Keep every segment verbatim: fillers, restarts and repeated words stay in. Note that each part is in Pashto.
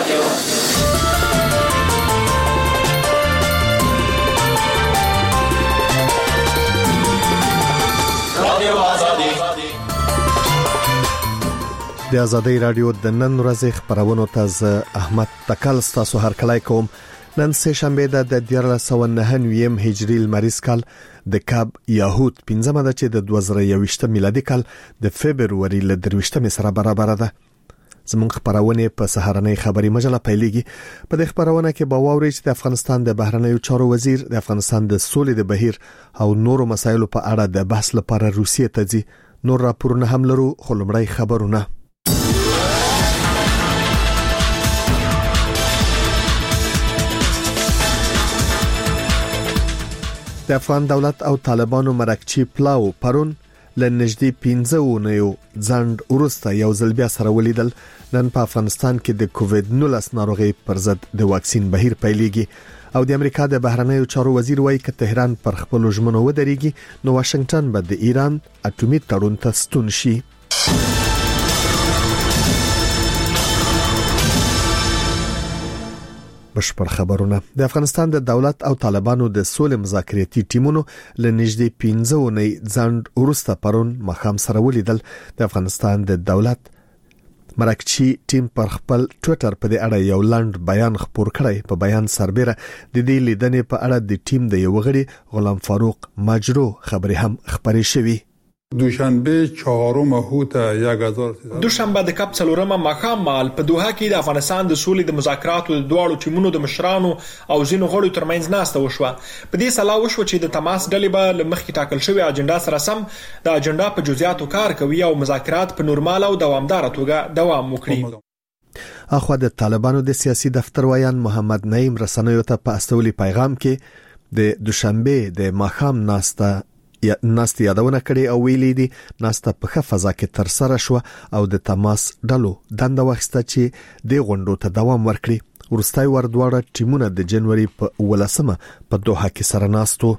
رادیو رادیو آزادی د آزادۍ رادیو د نن ورځې خبرونو ته ز احمد تکل تاسو هر کله کوم. نن سه شنبه د دیار له سو نه نویم هجری لمریز کال د کاب یهود پنځمه ده چې د دوه زره یوویشت میلادي کال د فبرवरी ل درویشتمه سره برابر ده. زموږ خبرونه په سهارنۍ خبري مجله پیلېږي. په دې خبرونه کې به واوري چې د افغانستان د بهرنیو چارو وزیر د افغانستان د سولې د بهیر او نورو مسایلو په اړه د بحث لپاره روسیې ته ځي. نور راپورونه هم لرو، خو لومړی خبرونه. د افغان دولت او طالبانو مرکچی پلاو پرون لنجدي پنځه ونیو ځند ورسته یو ځل بیا سره ولیدل. نن په افغانستان کې د کووید نولس ناروغي پر ضد د واکسین بهیر پیلېږي او د امریکا د بهرنیو چارو وزیر وایي چې تهران پر خپل ژمنو ودرېږي نو واشنگټن به د ایران اټومي تړون ته ستون شي. بشپړ خبرونه. د افغانستان د دولت او طالبانو د سولې مذاکراتي ټیمونو لنجدي پنځه ونی ځند ورسته پرون مخام سره ولیدل. د افغانستان د دولت مرکچی ټیم پر خپل ټوئیټر په دې اړه یو لاند بیان خپور کړی. په بیان سربېره د دې لیدنې په اړه د ټیم د یو غړي غلام فاروق ماجرو خبري هم خبري شوې. دوشنبه چهارم هوت یک هزار دوشنبه د کپ څلورمه ماښام مال په دوحه کې د افغانستان د سولې د مذاکراتو د دواړو ټیمونو د مشرانو او ځینو غړو ترمنځ ناسته وشوه. په دې سلا وشو چې د تماس ډلې به لمخکې ټاکل شوی اجنډا سره سم د اجنډا په جزئیاتو کار کوي او مذاکرات په نورمال او دوامدار توګه دوام وکړي. اخو د طالبانو د سیاسي دفتر ویان محمد نعیم رسنیو ته په استولي پیغام کې د دوشنبه د ماښام ناسته یا ناست یادونه کړي او ویلي دي ناسته په ښه فضا کې تر سره شو او د تماس ډلو دنده وخته چې د غونډو ته دوام ورکړي. ورستای ور دواړه ټیمونه د جنوري په ولسمه په دوحه کې سره ناستو.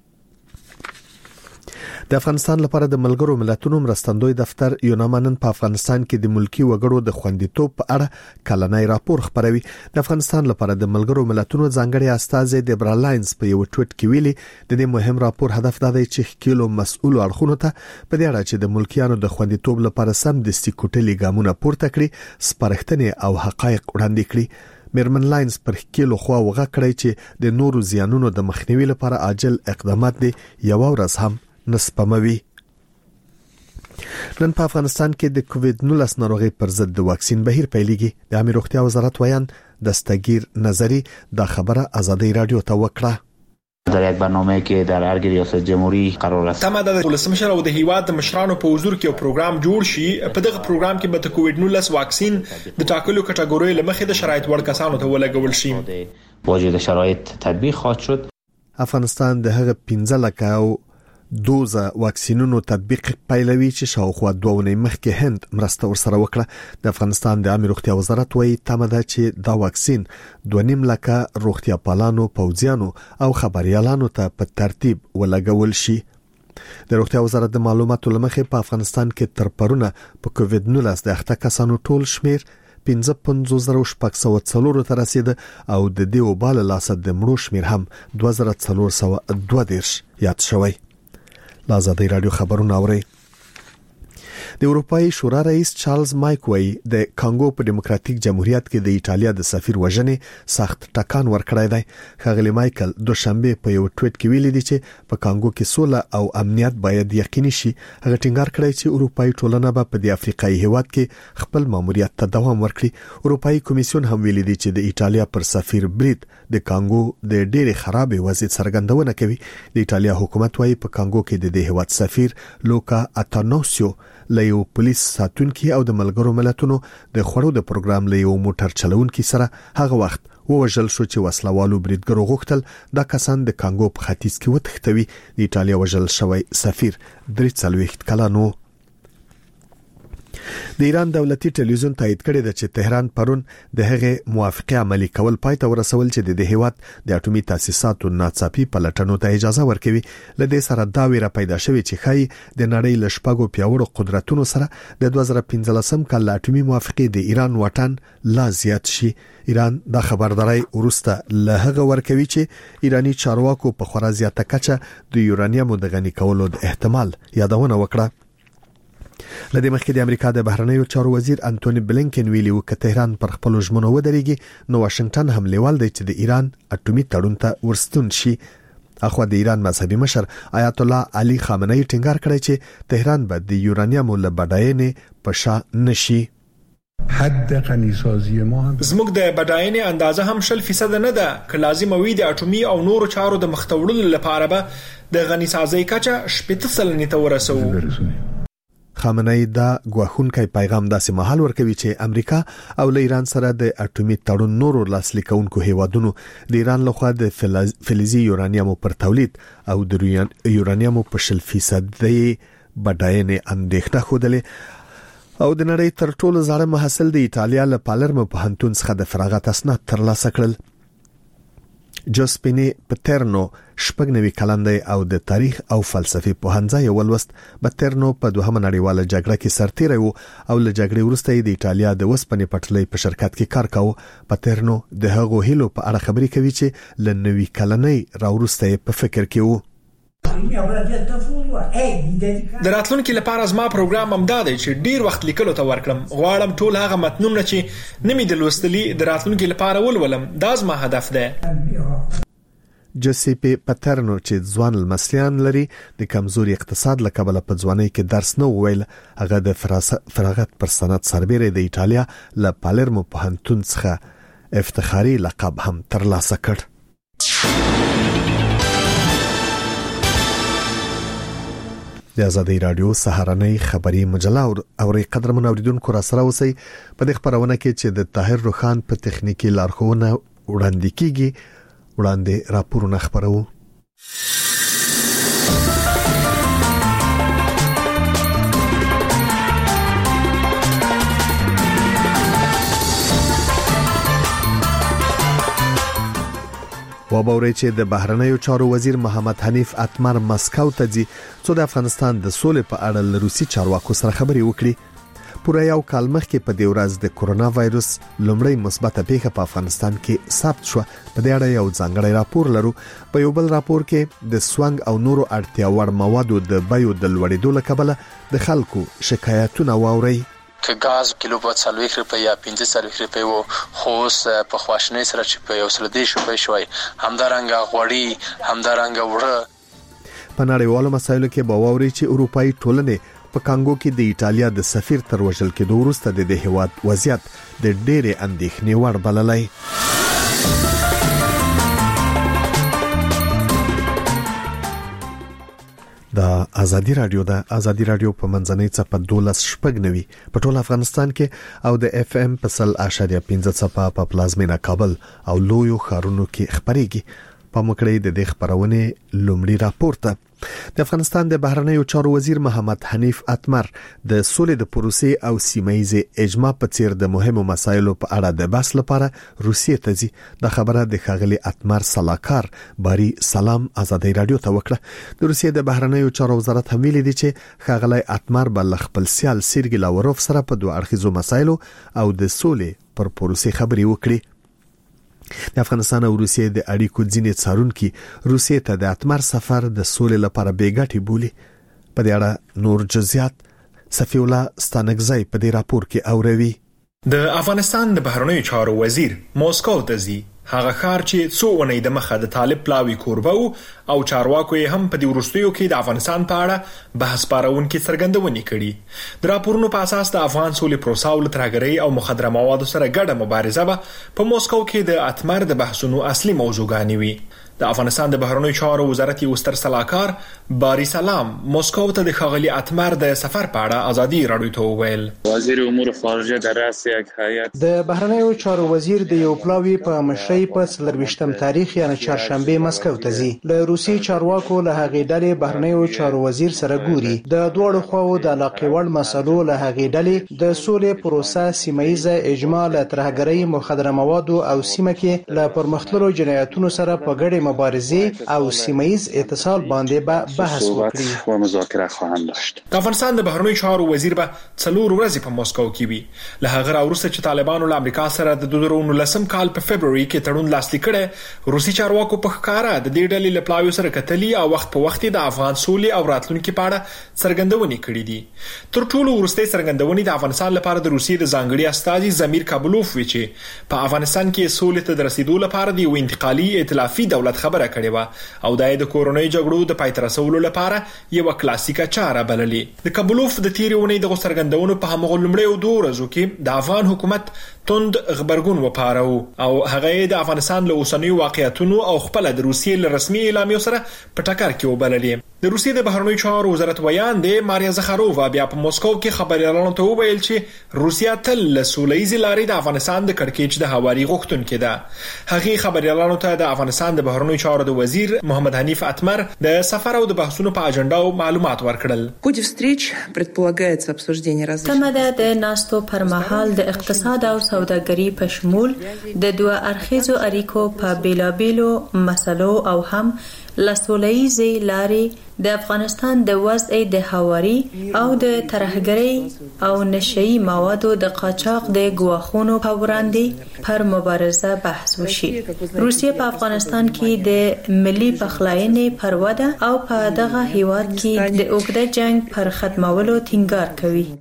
د افغانستان لپاره د ملګرو ملتونو مرستندوی دفتر یونامنن په افغانستان کې د ملکی وګړو د خوندیتوب په اړه کلنۍ راپور خبروي. د افغانستان لپاره د ملګرو ملتونو ځانګړي استازي دیبرا لاینز په یو ټویټ کې ویلي د دې مهم راپور هدف دا دی چې کیلو مسؤل اړخونو ته په دې اړه چې د ملکیانو د خوندیتوب لپاره سم د سټیکوټلي ګامونه پورته کړي، سپارښتنې او حقایق وړاندې کړي. میرمن لاینز پر کیلو خو وغه کړی چې د نورو زیانونو د مخنیوي لپاره عاجل اقدامات دي یو ورځ هم نسپموي. نن په افغانستان کې د کووید نولس ناروغي پر ضد د واکسین بهیر پیلېږي. د عامه روغتیا وزارت ویان دستگیر نظری دا خبره آزادۍ رادیو ته وکړه. در یک برنامه که در هر ریاست جمهوری قرار است تمه ده ولسمشر او د هیواد د مشرانو په حضور کې یو پروګرام جوړ شي. په دغه پروګرام کې به د کووید نولس واکسین د ټاکلو کټګورۍ لمخې د شرایط وړ کسانو ته ولګول شي. واجد شرایط تطبیق خواهد شد. افغانستان د هغه پنځه لکه او دوزه واکسینونو تطبیق پیلوي چې شاوخوا دوه ونې مخکې هند مرسته ورسره وکړه. د افغانستان د عامه روغتیا وزارت وایي تمه ده چې دا واکسین دوه نیم لکه روغتیا پالانو، پوځیانو او خبريالانو ته په ترتیب ولګول شي. د روغتیا وزارت د معلوماتو لمخې په افغانستان کې تر پرونه په کووید نولس د اخته کسانو ټول شمیر پنځه پنځوس زره شپږ سوه څلور ته رسید او د دې وبال لاسه د مړو شمیر هم دوه زره څلور سوه دوه دیرش یاد شوی. آزادۍ رادیو خبرونه اوري. د اروپאי شورا رئیس چارلز مایکوي د کانګو په دیموکراتیک جمهوریت کې د ایټالیا د سفیر وژنې سخت ټکان ورکړی دی. خغلی مایکل دوشنبه په یو ټویټ کې ویلي دی چې په کانګو کې سوله او امنیت باید یقیني شي. هغه ټینګار کړی چې اروپאי ټولنه به په د افریقایي هیواد کې خپل ماموریت ته دوام ورکړي. اروپאי کمیسیون هم ویلي دی چې د ایټالیا پر سفیر برید د کانګو د ډېرې خرابې وضعیت څرګندونه کوي. د ایټالیا حکومت وايي په کانګو کې د دې هیواد سفیر لوکا اتانوسیو لیو پولیس ساتونکي او د ملګرو ملتونو د خړو د پروګرام لیو موټر چلونکي سره هغه وخت ووژل شو چې وسلوالو بریدګرو غوښتل دا کسان د کانګو په ختیځ کې وتښتوي. د ایټالیا وژل شوی سفیر درې څلوېښت کلن و. د ایران دولتي ټلویزیون تایید کړی دی چې تهران پرون د هغې موافقه عملی کول پای ته ورسول چې د هیواد د اټومي تاسیساتو ناڅاپي پلټنو ته اجازه ورکوي. لدې سره دا ویره پیدا شوې چې خای د نړۍ له شپږو پیاوړو قدرتونو سره د دوه زره پنځلسم کال له اټومي موافقې د ایران واټن لا زیات شي. ایران دا خبرداري ورسته له هغه ورکوي چې ایرانی چارواکو په خورا زیاته کچه د یورانیم د غني کولو د احتمال یادونه وکړه. لدې مخکې د امریکا د بهرنیو چارو وزیر انټونی بلینکن ویلي و چې تهران پر خپل ژمنو ودرېږي نو واشنگټن هم لیوال دی چې د ایران اټومي تړون ته ورستون شي. اخو د ایران مذهبي مشر آیت الله علي خامنه‌ای ټینګار کړی چې تهران به د یورانیم له بډاینې په شا نشي. حد غنیسازی ما هم زموږ د بډاینې اندازه هم شل فیصد نه ده که لازم وي د اټومي او نورو چارو د مختوړلو لپاره به د غنیسازۍ کچه شپږ سلنې ته ورسوي. خامنه‌ای دا غواخونکي پیغام داسې مهال ورکوي چې امریکا او له ایران سره د اټومي تړون نورو لاسلیکونکو هیوادونو د ایران لخوا د فلزي یورانیم پر تولید او د یورانیم په شل فیصد د بډاینې اندېښنه خوده او د نړۍ تر ټولو زړه محصل د ایتالیا له پالرمو پوهنتون څخه د فراغت اسناد ترلاسه کړل. جوسپینی پټرنو شپږ نوي کلن دی او د تاریخ او فلسفي پوهنځي ولوست. پټرنو په دوهمه نړیواله جګړه کې سرتیری وو او له جګړې وروسته د ایتالیا د وسپنې پټلۍ په شرکت کې کار کاوه. پټرنو د هغو هیلو په اړه خبرې کوي چې له نوي کلنۍ راوروسته په فکر کې وو. د راتلونکي لپاره زما پروګرام هم دا دی چې ډیر وخت لیکلو ته ورکړم. غواړم ټول هغه متنونه چې نمي د لوستلي د راتلونکي لپاره ولولم. دا زما هدف دی. جوسیپی پټرنو چې ځوان المسلیان لري د کمزوري اقتصاد له کبله په ځوانۍ کې درس نه وویل. هغه د فراغت پر سند سربېره د ایتالیا له پالرمو پوهنتون څخه افتخاري لقب هم ترلاسه کړ. د آزادۍ رادیو سهارنۍ خبری مجله او ری قدرمن اوریدونکو را سره اوسئ. په دې خبرونه کې چې د طاهر روخان په تخنیکی لارښوونه وړاندې کیږي وړاندې راپورونه خبرو. وبوري چې د بهرنیو چارو وزیر محمد حنیف اتمر مسکو ته ځي څو د افغانستان د سولې په اړه له روسي چارواکو سره خبرې وکړي. پوره یو کال مخکې په دې ورځ د کورونا وایروس لومړی مثبته پیښه په افغانستان کې ثبت شو. په دې اړه یو ځانګړی راپور لرو. په یو بل راپور کې د سوانګ او نورو اړتیا وړ موادو د بیو د لوړېدو له کبله د خلکو شکایتونه واوري. که غاز کیلو په څلوېښت روپۍ یا پنځه څلوېښت روپۍ وو خو اوس په خواشنۍ سره چې په یو سل دېرش روپۍ شوی. همدارنګه غوړي همدارنګه وړه. په نړیوالو مسایلو کې به واوري چې اروپایي ټولنې په کانګو کې د ایتالیا د سفیر تر وژل کېدو وروسته د دې هیواد وضعیت د ډېرې اندېښنې وړ بللی. د آزادی رادیو د آزادی رادیو په منځنۍ څپه دولس شپږ نوي په ټول افغانستان کې او د اف ام په سل اشاریه پنځه څپه په پلازمینه کابل او لویو ښارونو کې خبرېږي. په مکړې د دې خبرونه لومړی راپورته. د افغانستان د بهرنیو چارو وزیر محمد حنیف اتمر د سولې د پروسې او سیمایي اجماع په څیر د مهمو مسایلو په اړه د بحث لپاره روسیې ته ځي. د خبره د خاغلی اتمر صلاحکار باری سلام آزادۍ رادیو ته وکړه. د روسیې د بهرنیو چارو وزارت هم ویلي دی چې خاغلی اتمر بل خپل سیال سیرګی لاوروف سره په دوه اړخیزو مسایلو او د سولې پر پروسې خبرې وکړي. د افغانستان او روسیې د اړیکو ځینې څارونکي روسیې ته د اتمر سفر د سولې لپاره بیګټي بولي. په دې اړه نور جزئیات صفی الله ستانکزی په دې راپور کې اوروي. د افغانستان د بهرنیو چارو وزیر موسکو ته ځي. هغه ښار چې څو اونۍ د مخه د طالب پلاوی کوربه او چارواکو یې هم په دې وروستیو کې د افغانستان په اړه بحث پارونکي څرګندونې کړي. د راپورونو په اساس د افغان سولې پروسه او ترهګرۍ او مخدره موادو سره ګډه مبارزه به په موسکو کې د اتمر د بحثونو اصلي موضوعګانې وي. د افغانستان د بهرنیو چارو وزارت یو ستر سلاکار باری سلام مسکو ته د ښاغلي اتمر د سفر په اړه ازادي راډیو ته وویل. وزیر امور خارجه در رأس یک هیئت د بهرنیو چارو وزیر د یو پلاوی په مشرۍ په څلرویشتم تاریخ یعنی چهارشنبه مسکو ته ځي. له روسي چارواکو له هغې ډلې بهرنیو چارو وزیر سره ګوري. د دوړو خواو د علاقې وړ مسلو له هغې ډلې د سولې پروسه، سیمه ییزه اجماع له ترهګرۍ، مخدره موادو او سیمه کې له پرمختللو جنایتونو سره په ګډه مبارزه او سیمه ییز اتصال باندې به بحث وکړي و مذاکره خواهند داشت. د افغانستان د بهرنیو چارو وزیر به څلور ورځې په مسکو کې وي. له هغه راوروسته چې طالبانو له امریکا سره د دوه زره نولسم کال په فبروري کې تړون لاسلیک کړ، روسي چارواکو په ښکارا د دې ډلې له پلاویو سره کتلي او وخت په وخت د افغان سولې او راتلونکي په اړه څرګندونې کړې دي. تر ټولو وروستۍ څرګندونې د افغانستان لپاره د روسي د ځانګړي استازي زمیر کابلوف وی چې په افغانستان کې سولې ته د رسیدو لپاره د یو انتقالي ائتلافي دولت خبره کړې و او د کورونی جګړو د پای ته رسولو لپاره یو کلاسیکه چاره بللې. د کابلوف د تیرونې د څرګندونو په همغه لومړیو دوه ورځو کې د افغان حکومت توند خبرګون وپارو او هغه د افغانستان له اوسنیو واقعیتونو او خپل د روسیې له رسمي اعلامیو سره په ټکر کې وبللې. د روسیې د بهرنیو چارو وزارت ویان دی ماریا زخارووا بیا په مسکو کې خبريالانو ته وویل چې روسیا تل له سوله‌ییز لارې د افغانستان د کړکېچ د هواري غوښتونکې ده. هغه خبريالانو ته د افغانستان د بهرنیو چارو د وزیر محمد حنیف اتمر د سفر او د بحثونو په اجنډا او معلومات ورکړل. تمه د ناستو پر مهال د اقتصاد او سوداګري په شمول د دوه اړخیزو اړیکو په بیلابیلو مسلو او هم لسوله‌ییزې لارې د افغانستان د وضع د هواري او د ترهګرۍ او نشئی موادو د قاچاق د ګواښونو په وړاندې پر مبارزه بحث وشي. روسیه په افغانستان کې د ملي پخلاینې پر وده او په دغه هیواد کې د اوږده جنگ پر ختمولو ټینګار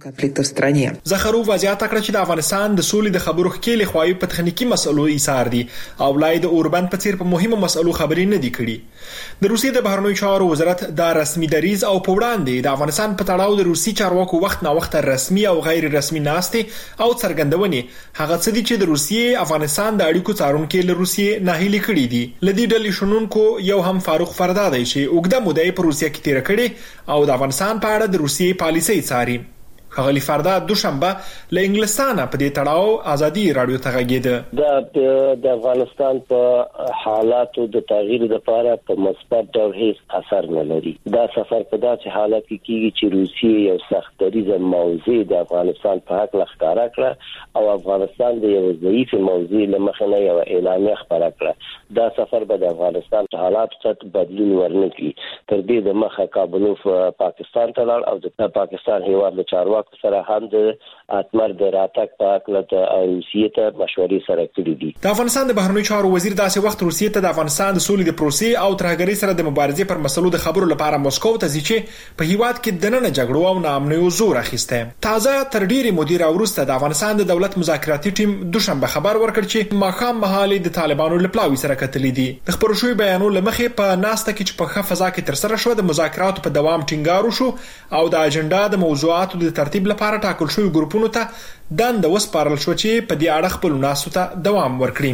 کوي. زخرووا زیاته کړه چې د افغانستان د سولې د خبرو ښکېلې خواهی په تخنیکی مسلو ایثار دي او لای د اوربند په څیر په مهمه مسلو خبرې نه دي کړي. د روسیې د بهرنیو چارو وزارت د رسمي دریز او په وړاندې د افغانستان په تړاو د روسي چارواکو وخت نا وخت رسمي او غیر رسمي ناستې او څرګندونې هغه څه دي چې د روسیې افغانستان د اړیکو څارونکو له روسیې ناهیلي کړي دي. لدی ډلې شنونکو یو هم فاروق فردادی چې اوږده موده په روسیې کې تیر کړي او د افغانستان په اړه د روسیې پالیسي څاري. خغلی فرداد دوشنبه له انګلستانه په دې تړاو ازادي رادیو ته غږیده. د افغانستان په حالاتو د تغییر لپاره په مثبت ډول هیڅ اثر نه لري. دا سفر په داسې حالت کې کیږي چې روسیې یو سختدریزه موضوع د افغانستان په حق لخکاره کړه او افغانستان د یو ضعیف موضوع لمخه نه یو اعلامیه خبره کړه. دا سفر به د افغانستان په حالاتو څخه بدلون ورنکړي. تر دې د مخه کابلوف پاکستان ته لاړ او د پاکستان هیواد له چارواکو سره هم د اتمر د راتګ په اړه د روسیې ته مشورې سره کړې دي. د افغانستان د بهرنیو چارو وزیر داسې وخت روسیې ته د افغانستان د سولې د پروسې او ترهګرۍ سره د مبارزې پر مسلو د خبرو لپاره مسکو ته ځي چې په هیواد کې د نن جګړو او ناامنیو زور اخیسته. تازه تر ډیره مدیر اوروسته د افغانستان د دولت مذاکراتي ټیم دوشنبه خبر ورکړ چې ماخام مهالي د طالبانو له پلاوي سره کتلې دي. د خبرو شوی بیانو لمخې په ناسته کې چې په ښه فضا کې تر سره شو د مذاکراتو په دوام ټینګار وشو او د اجنډا د موضوعاتو د ترتیب لپاره ټاکل شوی ګروپونو ته دند وسپارل شو چې په دې اړه خپل ناسو ته دوام ورکړي.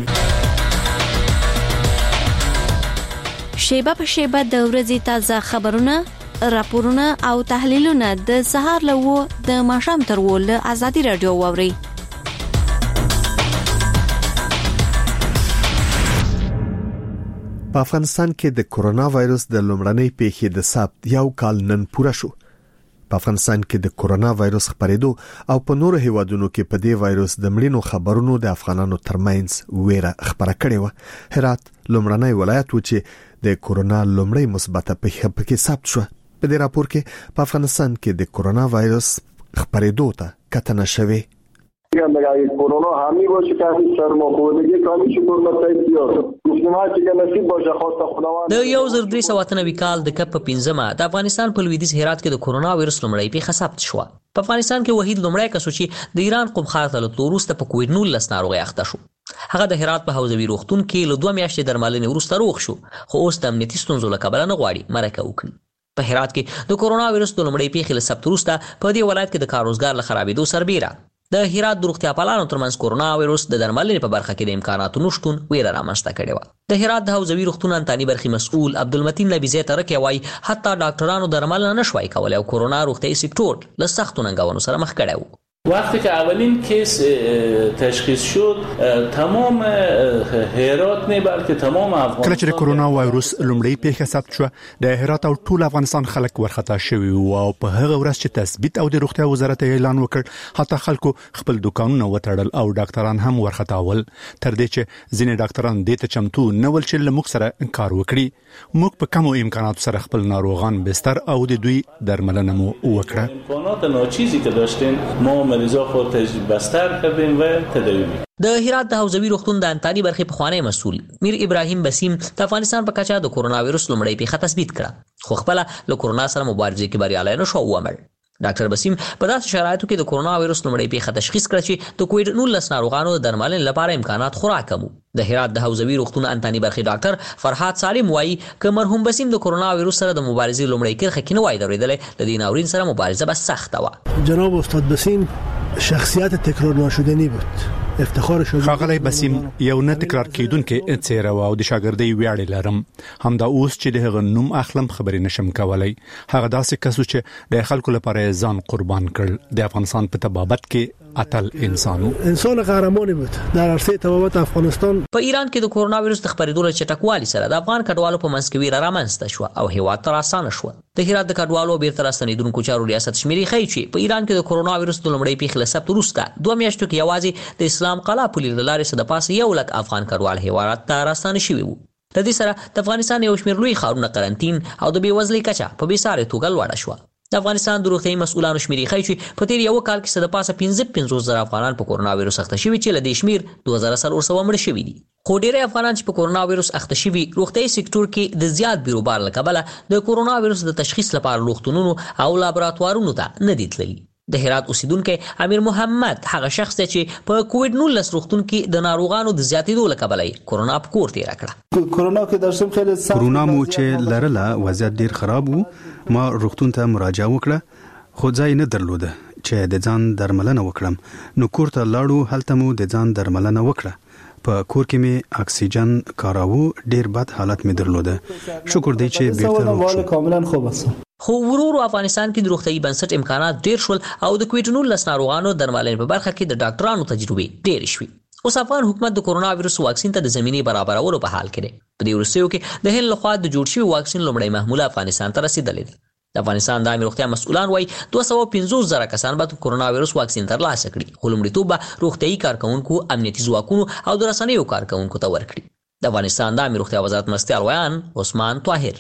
شیبه په شیبه د ورځې تازه خبرونه، راپورونه او تحلیلونه د سهار له و د ماښام تر و له ازادي رادیو واوري. په افغانستان کې د کورونا وایرس د لومړنۍ پیښې د ثبت یو کال نن پوره شو. په افغانستان کې د کورونا وایرس خپرېدو او په نورو هیوادونو کې په دې وایرس د مړینو خبرونو د افغانانو ترمنځ ویره خبره کړې و. هرات لومړنی ولایت و چې د کورونا لومړی مثبته پیښه پکې ثبت شو. په دې راپور کې په افغانستان کې د کورونا وایرس خپرېدو ته کتنه شوې. اگر کرونا حامی باشه که این سرماخوردگی کامی شکر مسایب زیاد گفتمان چې نصیب باشه خواسته خداوند. د یو زر درې سوه اته نوي کال د کپ په پنځمه د افغانستان په لویدیځ هرات کې د کورونا وایرس لومړی پیښه ثبت شوه. په افغانستان کې وحید لومړی کس چې د ایران قم ښار ته له تلو وروسته په کووډ نولس ناروغۍ اخته شو. هغه د هرات په حوزوي روغتون کې له دوه میاشتې درملنې وروسته روغ شو خو اوس د امنیتي ستونزو له کبله نه غواړي مرکه وکړي. په هرات کې د کورونا وایرس د لومړی پیښې له ثبت وروسته په دې ولایت کې د کار روزګار له خرابېدو سربېره د هرات د روغتیا پالانو ترمنځ کورونا وایروس د درملنې په برخه کې د امکاناتو نشتون ویره رامنځته کړې وه. د هرات د حوزوي روغتون انتاني برخې مسؤل عبدالمتین نبیزی ترکی وایي حتی ډاکټرانو درملنه نشوای کولی او کورونا روغتیايي سکتور له سختو ننګونو سره مخ کړی و. وقتی که اولین کیس تشخیص شد تمام هرات نه بلکه تمام افغانستان کله چې کورونا وایروس لومړی پیښه ثبت شو د هرات او ټول افغانستان خلک ورخطا شوي او په هغه ورځ چې تثبیت او د روغتیا وزارت اعلان وکړ حتی خلکو خپل دکانونه وتړل او ډاکټران هم ورخطا ول تر دې چې ځینې ډاکټران دې ته چمتو نه ول چې لموږ سره کار وکړي. موږ په کمو امکاناتو سره خپل ناروغان بستر او د دوی درملنه مو وکړه. امکانات ناچیزی که داشتیم ما مریضا خود بستر کردیم و تداوی. د هرات د حوزوي روغتون د انتاني برخې پخوانی مسؤل میر ابراهیم بسیم د افغانستان په کچا د کورونا وایروس لومړی پیښه تثبیت کړه خو خپل له کورونا سره مبارزه کې بریالی نه شو ومړ. ډاکټر بسیم په داسې شرایطو کې د کورونا وایروس لومړی پیښه تشخیص کړه چې د کووډ نولس ناروغانو د درملنې لپاره امکانات خورا کم وو. د هرات د حوزوي روغتون انتاني برخې ډاکټر فرحات سالم وایي که مرحوم بسیم د کورونا وایروس سره د مبارزې لومړی کرخه کې نه وای درېدلی د دې ناورین سره مبارزه به سخته وه. جناب استاد بسیم شخصیت تکرار ناشدنی بود. افتخار شد. خاغلی بسیم یو نه تکرار کیدونکي څیره و او د شاګردۍ ویاړ لرم. همدا اوس چې د هغه نوم اخلم خبرې نشم کولای. هغه داسې کس چې د خلکو لپاره ځان قربان کړ. د افغانستان په تبابت کې اتل انسانو انسان قهرمانی بود در عرصه تبابت افغانستان. په ایران کې د کورونا وایروس د خپرېدو له چټکوالي سره د افغان کډوالو په منځ کې ویره رامنځته شوه او هیواد ته راستانه شوه. د هرات د کډوالو بیرته راستنېدونکو چارو ریاست شمیرې ښیي چې په ایران کې د کورونا وایروس د لومړۍ پیښې له ثبت وروسته دوه میاشتو کې یوازې د اسلام قلعه پولې له لارې څخه د پاسه یو لک افغان کډوال هیواد ته راستانه شوي وو. د دې سره د افغانستان یو شمېر لوی ښارونه قرنطین او د بېوزلۍ کچه په بېسارې توګه لوړه شوه. د افغانستان د روغتیايي مسؤلانو شمیرې ښیي چې په تیر یو کال کې څه د پاسه پنځه پنځوس زره افغانان په کورونا وایروس اخته شوي چې له دې شمېر دوه زره څلور سوه مړه شوي دي. خو ډېری افغانان چې په کورونا وایروس اخته شوي روغتیايي سکتور کې د زیات بیروبار له کبله د کورونا وایروس د تشخیص لپاره روغتونونو او لابراتوارونو ته نه دي تللي. د هرات اوسیدونکو امیر محمد هغه شخص دی چې په کووډ نولس روغتون کې د ناروغانو د زیاتېدو له کبله کورونا په کور تېره کړه. کورونا کې داشتم خیلی سخت کورونا مو چې لرله وضعیت ډیر خراب وو. ما روغتون ته مراجعه وکړه خو ځای نه درلوده چې د ځان درملنه وکړم. نو کور ته لاړو هلته مو د ځان درملنه وکړه. په کور کې مې اکسیجن کاراوه ډیر بد حالت مې درلوده. شکر دی چې بیرته روغ شوم. کاملا خوب است. خو ورور افغانستان کې د روغتیايي بنسټ امکانات ډیر شول او د کووډ نولس ناروغانو درملنې په برخه کې د ډاکټرانو تجربې ډیر شوي. اوس افغان حکومت د کورونا وایروس واکسین ته د زمینې برابرولو په حال کې دی. په دې وروستیو کې د هند لخوا د جوړ شوي واکسین لومړی محموله افغانستان ته رسیدلې ده. د افغانستان د عامه روغتیا مسؤلان وایي دوه سوه پنځوس زره کسان به کورونا وایروس واکسین ترلاسه کړي خو لومړیتوب به روغتیايي کارکونکو امنیتي ځواکونو او د رسنیو کارکونکو ته ورکړي. د افغانستان د عامه روغتیا وزارت مرستیال ویان عثمان طاهر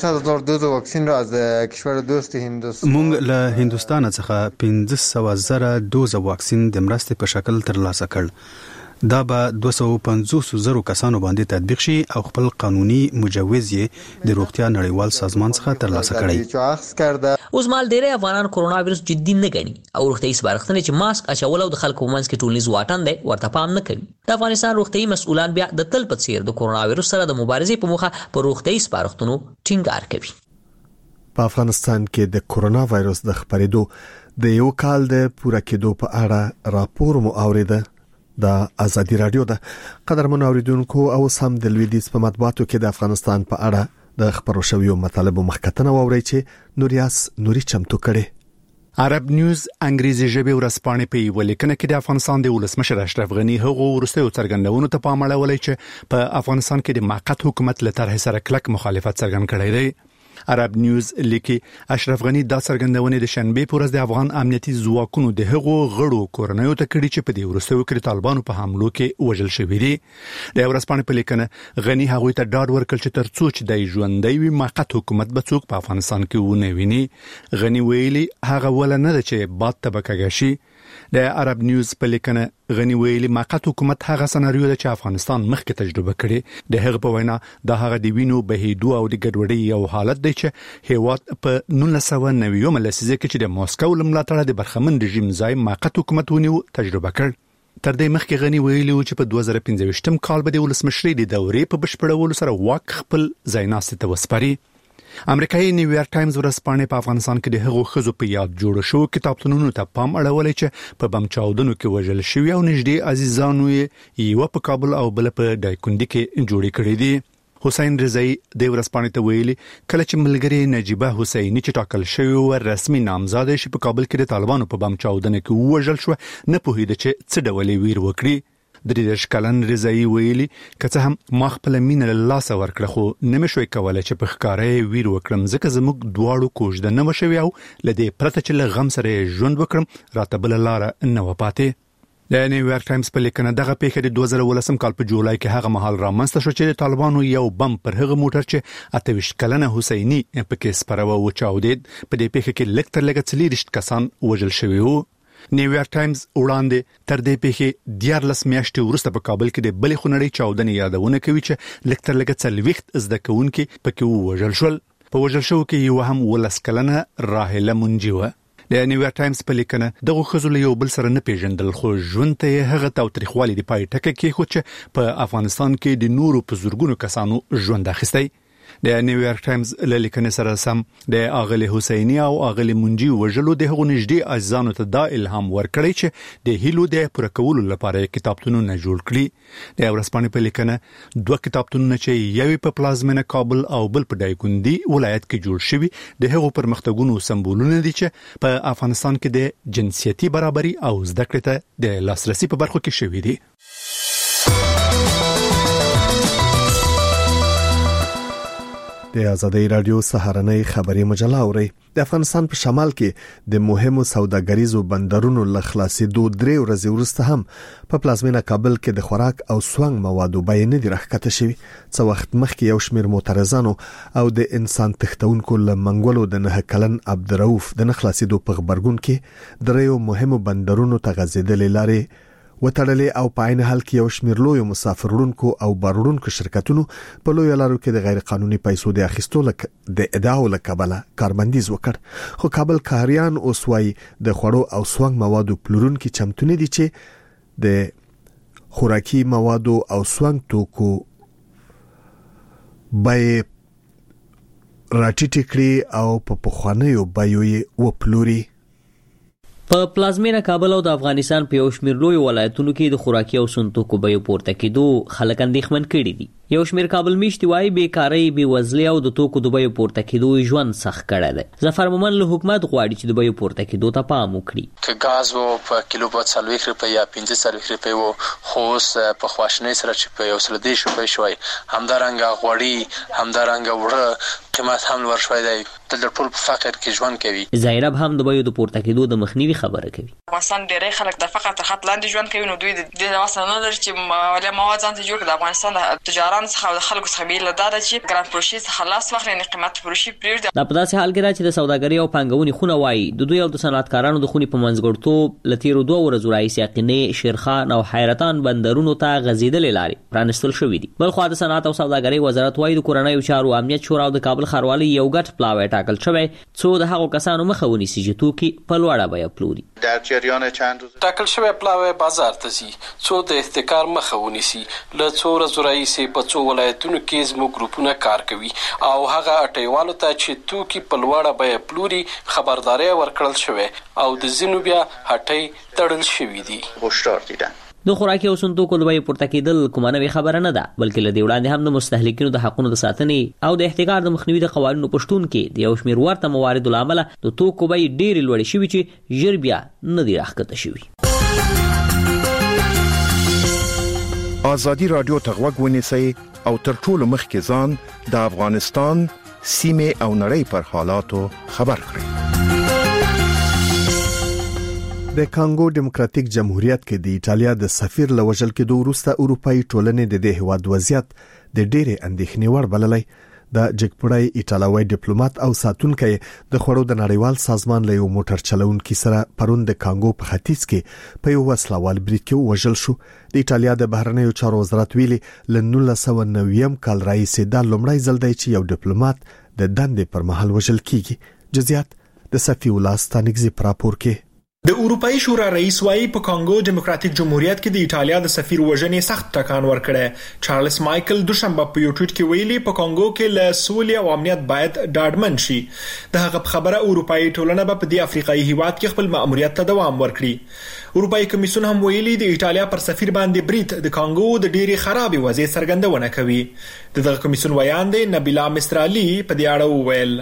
مونږ له هندوستان څخه پنځه سوه زره دوز واکسین د مرستې په شکل ترلاسه کړ. دا به دوه سوه پنځوس زره کسانو باندې تطبیق شي او خپل قانوني مجوز یې د روغتیا نړیوال سازمان څخه ترلاسه کړي. اوس مال ډېری افغانان کورونا وایروس جدي نه ګڼي او روغتیايي سپارښتنې چې ماسک اچول او د خلکو په منځ کې ټولنیز واټن دی ورته پام نه کوي. د افغانستان روغتیايي مسؤلان بیا د تل په څیر د کورونا وایروس سره د مبارزې په موخه په روغتیايي سپارښتنو ټینګار کوي. په افغانستان کې د کورونا وایروس د خپرېدو د یو کال د پوره کېدو په اړه راپور مو اوریده. د ازادي رادیو د قدرمن اوریدونکو او سم د لویدیز په مطبوعاتو کې د افغانستان په اړه د خبرو شویو مطالبو مخکتنه ووري چې نوریاس نوري چمتو کړي. عرب نیوز انګریزي ژبه ورسپانې په یو لیکنه کې د افغانستان د ولسمشر اشرف غنی هغه ورستیو څرګندونو ته پام اړولای چې په افغانستان کې د موقت حکومت له طرح سره کلک مخالفت څرګند کړی دی. عرب نیوز لیکي اشرف غنی دا څرګندونه د شنبه پورز د افغان امنیتي ځواکونو د هغو غړو کورنیو ته کړي چې په دې ورستیو کې طالبانو په حملو کې وژل شوی دي. د ورسپانې په لیکنه غنی هغه ته ډاډ ورکړ چې ترڅو چې د ژوندۍ وي موقت حکومت به څوک په افغانستان کې ونه ویني. غنی ویلي هغه ول نه ده چې باد تبکه شي. د عرب نیوز په لیکنه غنی ویلي موقت حکومت هغه سناریو ده چې افغانستان مخکې تجربه کړي. د هغه په وینا د هغه دی وینو بهیدو او د ګډوډۍ یو حالت دی چې هیواد په نولس سوه نوي لسیزه کې چې د ماسکو لملاتړه د برخمن رژیم ځای موقت حکومت ونیو تجربه کړ. تر دې مخکې غنی ویلي چې په دوه زره پنځه ویشتم کال به د ولسمشرۍ د دورې په بشپړولو سره واک خپل ځای ناستې ته وسپاري. امریکایي نیویارک ټایمز ورځپاڼه په افغانستان کې د هغو خزو په یاد جوړ شو کتابتونونو ته پام اړولې چې په بم چاودنو کې وژل شوی او نږدې عزیزانو یې یو په کابل او بل په دایکندي کې جوړې کړې دي. حسین رضایی د ورځپاڼې ته ویلي کله چې ملګری نجیبه حسینی چې ټاکل شوی و رسمي نامزاد شي په کابل کې د طالبانو په بم چاودنه کې وژل شو نه پوهیده چې څه ډول ویر وکړي. د دې شکلن رضایی ویلي کڅه هم ما خپل مين له لاس ورکړه خو نه مشوي کولای چې په ښکارې ویر وکړم ځکه زموږ دواړو کوژده نه وشوي او لدې پرته چې له غم سره ژوند وکړم راته بل لار نه وپاتې. د نیویارک ټایمز په لیکنه دغه پیښه د دوه زره ولسم کال په جولای کې هغه مهال رامنځته شو چې د طالبانو یو بم پر هغه موټر چې اته ویشت کلنه حسینی په کې سپراوه و چاودید په دې پیښه کې لکتر لګ څلېرشت کسان وژل شوي وو. نیویارک ټایمز وړاندې تر دې پیښې دیارلس میاشتې وروسته په کابل کې د بلې خونړۍ چاودنې یادونه کوي چې لکتر لګ څلوېښت زده کوونکي پکې وژل شول. په وژل شو کې یو هم ولس کلنه راهله منجي و. د نیویارک ټایمز په لیکنه دغه خزل یو بل سره نه پیژندل خو ژوند ته هغه تاوتریخوالي دی پای ټکه کې خو چې په افغانستان کې د نورو په زورګونو کسانو ژوند اخیستی. د نیویارک ټایمز له لیکنې سره سم د اغلی حسینی او اغلی منجي وژلو د هغو نږدې عزیزانو ته دا الهام ورکړی چې د هیلو د پوره کولو لپاره کتابتونونه جوړ کړي. د ورځپاڼې په لیکنه دوه کتابتونونه چې یوې په پلازمینه کابل او بل په دایکندي ولایت کې جوړ شوي د هغو پرمختګونو سمبولونه دي چې په افغانستان کې د جنسیتي برابرۍ او زده کړې ته د لاسرسي په برخو کې شوي دي. د آزادۍ رادیو سهارنۍ خبري مجله اوري. د افغانستان په شمال کې د مهمو سوداګریزو بندرونو له خلاصېدو درې ورځې وروسته هم په پلازمینه کابل کې د خوراک او سونګ موادو بیه نه دي راښکته شوي. څه وخت مخکې یو شمېر معترضانو او د انسان تښتونکو له منګولو د نه کلن عبدالرؤف د نه خلاصېدو په غبرګون کې درېیو مهمو بندرونو ته غځېدلې لارې وتړلې او په عین حال کې یو شمېر لوی مسافر وړونکو او بار وړونکو شرکتونو په لوی لارو کې د غیر قانوني پیسو د اخیستو لک د ادعاو لکبله کاربندیز وکړ. خو کابل کاریان اوس وايي د خوړو او سونګ موادو پلورونکو چمتو نه دي چې د خوراکي موادو او سونګ توکو بیې راټیټې کړي او په پخوانیو بیو یې وپلوري. په پلازمینه کابل او د افغانستان په یو شمېر لوی ولایتونو کې د خوراکي او سنتوکو بیو پورته کېدو خلک اندېښمن کړي دي. یو شمېر کابل میشتي وايي بیکارۍ بېوزلۍ او د توکو د بیو پورته کېدو ژوند سخت کړی دی. ظفر مومن له حکومت غواړي چې د بیو پورته کېدو ته پام وکړي. که ګاز و په کیلو په څلوېښت روپۍ یا پنځه څلوېښت روپۍ و خو اوس په خواشینۍ سره چې په یو سل دېرش روپۍ شوی همدارنګه غوړي همدارنګه وړه قیمت هم لوړ شوی دی. دلته ټول په فقر کې ژوند کوي. زیرب هم د بیو د پورته کېدو د مخنیوي خبره کوي. افغانستان ډېری خلک د فقر تر خط لاندې ژوند کوي نو دوی د دې واسطه نه لري چې مالي مواد ځان ته جوړ کړي. د افغانستان د تجارانو څخه او د خلکو څخه بیل دا چې ګران فروشي څخه لاس واخلي نه قیمت فروشي پرېږدي. دا په داسې حال کې راځي چې د سوداګرۍ او پانګونې خونه وايي د دوی او د صنعتکارانو د خونې په منځګړتوب له تېرو دوه ورځو راهیسې یقیني شیرخان او حیرتان بندرونو ته غځېدلې لارې پرانستل شوي دي. بلخوا د صنعت او سوداګرۍ وزارت وايي د کورنیو چارو امنیت شورا او د کابل ښاروالۍ یو ګډ پلاوی ټاکل شوی څو د هغو کسانو مخه ونیسي چې توکي په لوړه بیه پلوري. در جریان چند روز ټاکل شوی پلاوی بازار ته ځي څو د احتکار مخه ونیسي. له څو ورځو راهیسې په څو ولایتونو کې زموږ ګروپونه کار کوي او هغه اټیوالو ته چې توکي په لوړه بیه پلوري خبرداري ورکړل شوې او د ځینو بیا هټۍ تړل شوې دي. هشدار دیدن د خوراکي او سنتوکو د بیې پورته کېدل کومه نوې خبره نه ده بلکې له دې وړاندې هم د مستهلکینو د حقونو د ساتنې او د احتکار د مخنیوي د قوانینو په شتون کې د یو شمېر ورته مواردو له امله د توکو بیې ډېرې لوړې شوي چې ژر بیا نه دي راښکته شوي. آزادي رادیو ته غوږ ونیسئ او تر ټولو مخکې ځان د افغانستان سیمې او نړۍ پر حالاتو خبر کړئ. د کانګو ډیموکراتیک جمهوریت کې د ایټالیا د سفیر له وژل کېدو وروسته اروپایي ټولنې د دې هیواد وضعیت د ډېرې اندېښنې وړ بللی. د جګپړی ایټالوي ډیپلوماټ او ساتونکی د خوړو د نړیوال سازمان له یو موټر چلوونکي سره پرون د کانګو په ختیځ کې په یو وسلوال برید کې وژل شو. د ایټالیا د بهرنیو چارو وزارت ویلي له نولس سوه نوي کال راهیسې دا لومړی ځل دی چې یو ډیپلوماټ د دندې پر مهال وژل کیږي. جزئیات د صفی الله ستانکزی پر راپور کې. د اروپאי شورا رئیس وايي په کانګو ډیموکراتیک جمهوریت کې د ایټالیا د سفیر وژنې سخت ټکان ورکړی. چارلز مایکل دوشنبه په یو ټویټ کې ویلي په کانګو کې له سولې او امنیت باید ډاډمن شي. د هغه په خبره اروپאי ټولنه به په دې افریقایي هیواد کې خپل مأموریت ته دوام ورکړي. اروپאי کمیسیون هم ویلي د ایټالیا پر سفیر باندې برید د کانګو د ډېری خرابې وضعیت څرګندونه کوي. دغه کمیسیون ویان دی نبیلا مسترالی په دې اړه وویل.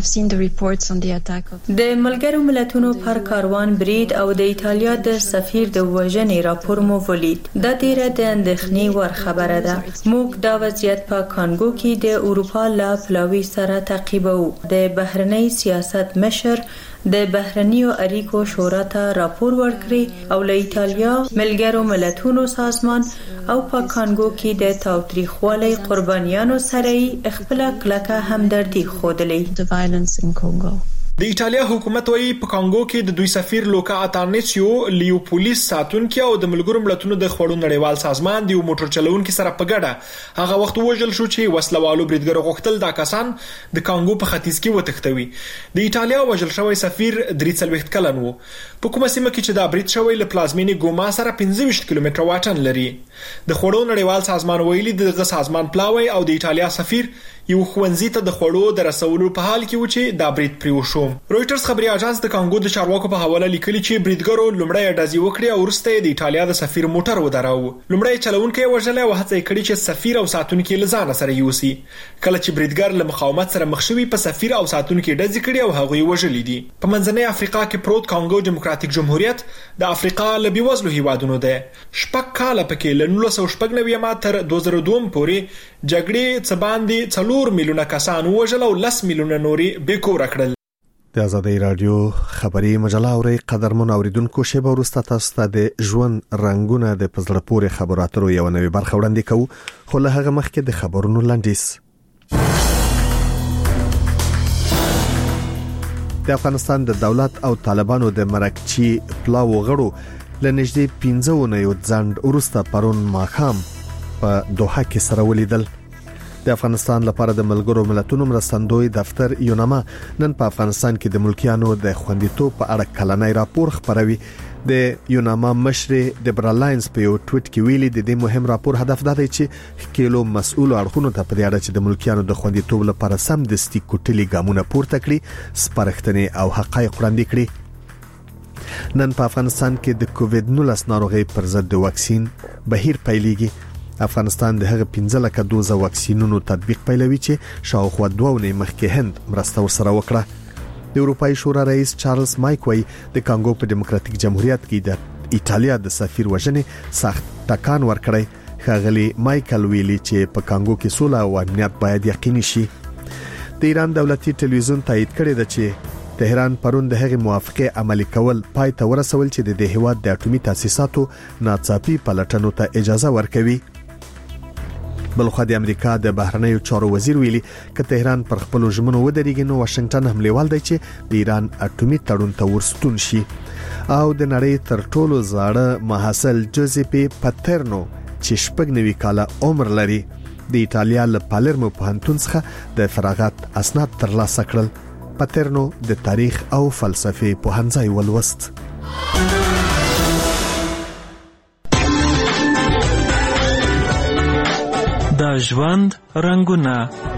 د ملګرو ملتونو پر کاروان برید او د ایټالیا د سفیر د وژنې راپور مو ولید. دا ډیره د اندېښنې ور خبره ده. موږ دا وضعیت په کانګو کې د اروپا له پلاوي سره تعقیبو. د بهرنی سیاست مشر د بهرنیو اړیکو شورا ته راپور ورکړي او له ایټالیا ملګرو ملتونو سازمان او په کانګو کې د تاوتریخوالي قربانیانو سره خپل کلکه همدردي خوده. د ایټالیا حکومت وايي په کانګو کې د دوی سفیر لوکا اتانیسیو لیوپولیس ساتونکي او د ملګرو ملتونو د خوړو نړیوال سازمان د موټر چلوونکو سره په ګډه هغه وخت وژل شو چې وسلوالو بریدګرو غوښتل دا کسان د کانګو په ختیځ کې وتښتوي. د ایټالیا وژل شوی سفیر درې څلوېښت کلن و. په کومه سیمه کې چې دا برید شوی له پلازمینې ګوما سره پنځه ویشت کیلومتره واټن لري. د خوړو نړیوال سازمان ویلي دغه سازمان پلاوی او د ایټالیا سفیر یو خوندزي ته د خوړو د رسولو په حال کې و چې دا برید پرې وشو. رويټرز خبري اژانس د کانګو د چارواکو په حواله لیکلي چې بریدګرو لومړی ډزې وکړې او وروسته د ایټالیا د سفیر موټر ودراوه. لومړی چلوونکی وژل او هڅه یې کړې چې سفیر او ساتونکي له ځان سره یوسي. کله چې بریدګر له مقاومت سره مخ شوی په سفیر او ساتونکي ډزې کړې او هغوی وژلي دي. په منځنۍ افریقا کې پروت کانګو ډیموکراتیک جمهوریت د افریقا له بیوزلو هیوادونو دی. شپږ کاله پکې له نولس سوه شپږ نوي تر دوه زره دوه پورې جګړې څه باندې څلور میلیونه کسان وژل او لس میلیونه نوري بیکور کړل. د آزادۍ رادیو خبري مجله اوري قدرمن اوریدونکو شیبه ورسته تاسو ته د ژوند رنگونه د پزړه پورې خبراتو یو نوې برخه وړاندې کوو خو له هغه مخکې د خبرونو لاندیس. د افغانستان د دولت او طالبانو د مرکچی پلاو غړو لنږدې پنځه ونیو ځند ورسته پرون ماخام په دوحه کې سره ولیدل. د افغانستان لپاره د ملګرو ملتونو مرستندوی دفتر یوناما نن په افغانستان کې د ملکیانو د خوندیتوب په اړه کلنۍ راپور خپروي. د یوناما مشر دبرالاینز په یو ټویټ کې ویلي د دې مهم راپور هدف دا دی چې کېلو مسؤل اړخونو ته په اړه چې د ملکیانو د خوندیتوب لپاره سم دستي کوټلي ګامونه پورته کړي، سپارښتنې او حقایق وړاندې کړي. نن په افغانستان کې د کووډ نولس ناروغي پر ضد د واکسین بهیر پیلېږي. افغانستان د هغه پنځه لکه دوزه واکسینونو تطبیق پیلوي چې شاوخوا دوه ونې مخکې هند مرسته ورسره وکړه. د اروپאי شورا رئیس چارلز مایک وای د کانګو په ډیموکراتیک جمهوریت کې د ایټالیا د سفیر وژنې سخت ټکان ورکړی. ښاغلي مایکل ویلي چې په کانګو کې سوله او امنیت باید یقیني شي. د ایران دولتي ټلویزیون تایید کړی دی چې تهران پرون د هغې موافقه عملي کول پای ته ورسول چې د دې هیواد د اټومي تاسیساتو ناڅاپي پلټنو ته اجازه ورکوي. بلخو د امریکا د بهرنیو چارو وزیر ویلي ک تهران پر خپل ژمنو ودرېږي نو واشنگټن هم لیوال دی چې د ایران اټومي تړون ته ورستون شي. او د نړۍ تر ټولو زاړه محصل جوزيپي پاترنو چې شپږ نوي کاله عمر لري د ایټالیا له پالرمو پوهنتون څخه د فراغت اسناد ترلاسه کړل. پاترنو د تاریخ او فلسفې پوهنځی ولوست. د ژوند رنگونه.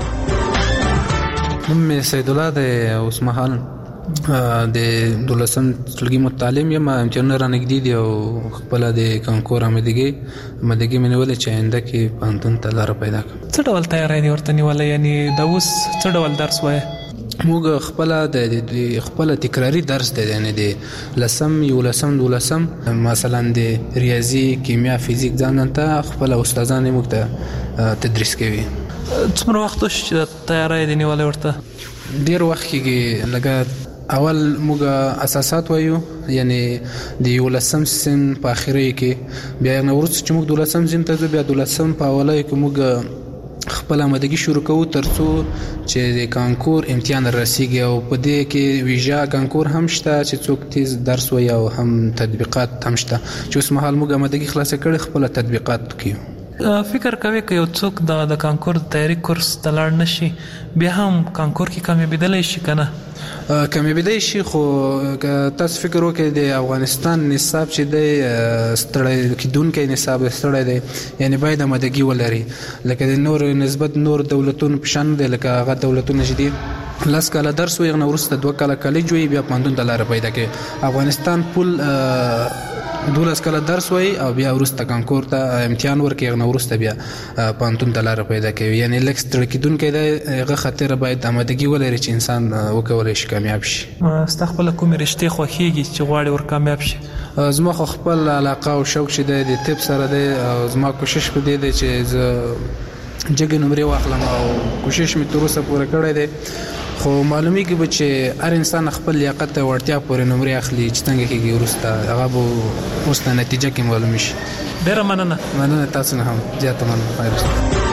نوم سید الله د اوس مهال د دولسم ټولګي متعلم یم. امتحانونه رانږدې دي او خپل د کانکور آمادګي آمادګي مې نیولې چې آینده کې پوهنتون ته لاره پیدا کړم. څه ډول تیاری دې ورته نیولې؟ یعنی دا اوس څه ډول درس وایې؟ موږ خپل د خپل تکراری درس دی، یعنی د لسم یو لسم دولسم مثلا د ریاضي کیمیا فزیک ځان ته خپل استادان موږ ته تدریس کوي. څومره وخت چې تیاری دې نیولې ورته؟ ډیر وخت کې لګا اول موږ اساسات وایو، یعنی د یو لسم سن په اخري کې، بیا نو ورڅ چې موږ دولسم سن ته بیا دولسم په اولای کې موږ خپل آمادګي شروع کوو ترڅو چې د کانکور امتحان رسیږي. او په دې کې ویژه کانکور هم شته چې څوک تیز درس وایي او هم تطبیقات هم شته چې اوس مهال موږ آمادګي خلاص کړي خپل تطبیقات کوي. فکر کوي که یو څوک د کانکور د تیاری کورس ته لاړ نشي بیا هم کانکور کې کامیابیدلی شي کنه؟ کمې بدای شي خو تاسو فکر وکړئ د افغانستان نصاب چې د ستړی کیدونکو نصاب ستړی دی یعنی باید آمادګي ولري لکه د نور نسبت نور دولتونو په شان دی لکه هغه دولتونه چې دي لاس کاله درس وي غن ورسته دوه کاله کالج وي بیا پاندون دلاره پیدا کوي افغانستان پول دولس کاله درس وي او بیا ورسته کانکور ته امتحان ورکړي غن ورسته بیا پاندون دلاره پیدا کوي یعنی لکس ترکیدون کې د خطر باید آمادګي ولري چې انسان وکولای شي کامیاب شي استغفر کوم رښتې خوخيږي چې غواړي ور کامیاب شي زما خو خپل علاقه او شوق شې د طب سره د زما کوشش په دې دی چې ز جګ نمرې واخلم او کوشش می تر اوسه پوره کړی دی خو معلومی کې به چې هر انسان خپل لیاقت او وړتیا پورې نمرې اخلي چې څنګه کېږي ورسته هغه به ورسته نتیجه کې معلوم شي ډېره مننه مننه تاسو نه هم زیاته مننه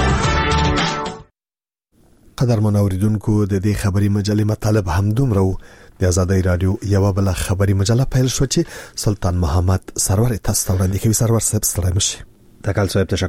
قدرمن اوریدونکو د دې خبري مجلې مطالب هم دومره د آزادۍ رادیو یو بل خبري مجله پیل شو چې سلطان محمد سرور تاسو وړاندې کوي. سرور صاحب ستړي مشه. تکل صاحب تشکر.